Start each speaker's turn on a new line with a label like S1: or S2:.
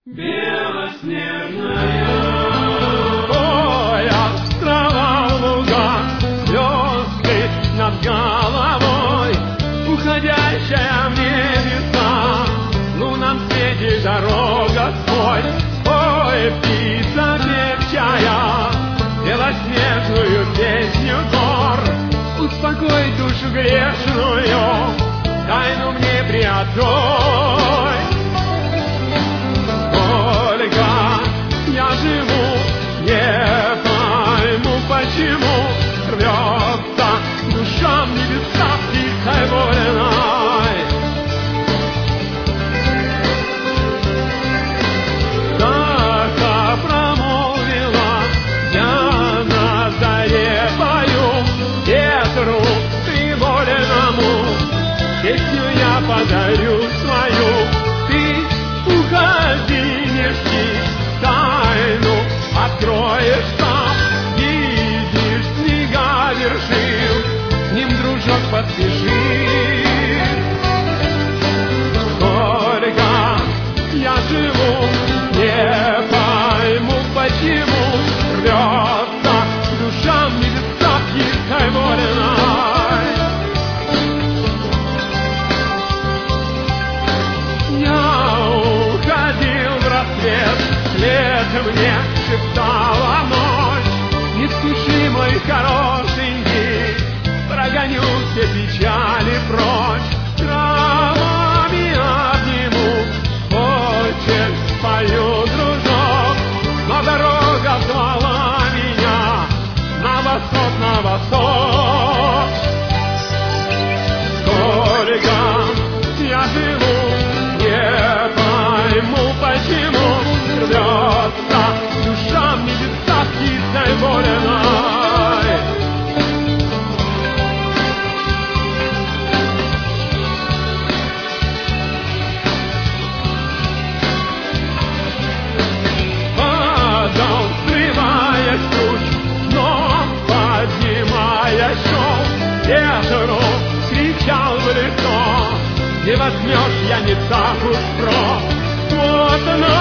S1: Белоснежная, ой, острова, луга, звезды над головой, уходящая в небеса, в лунном свете дорога свой. Ой, птица певчая, белоснежную песню гор, успокой душу грешную, тайну мне приоткрой. Сколько я живу, не пойму, почему рвется душа в небеса тихой вольной. Так промолвила я на заре пою, ветру приволенному песню я подарю свою. Ты уходи, не жди, тайну откроешь сам, видишь снега вершин, с ним, дружок, поспеши. Сколько я живу, не пойму, почему рвется душа в небесах тихой вольной. Я уходил в рассвет, вслед мне шептала ночь: не спеши, мой хорошенький, прогоню все печали прочь. Травами обниму, хочешь спою, дружок, но дорога звала меня на восток, на восток. Сколько я живу, не пойму, почему рвется душа в небесах тихой вольной. Падал, срывая ключ, но поднимая шел, ветру кричал в лицо: не возьмешь, я не так уж прост. Вот она,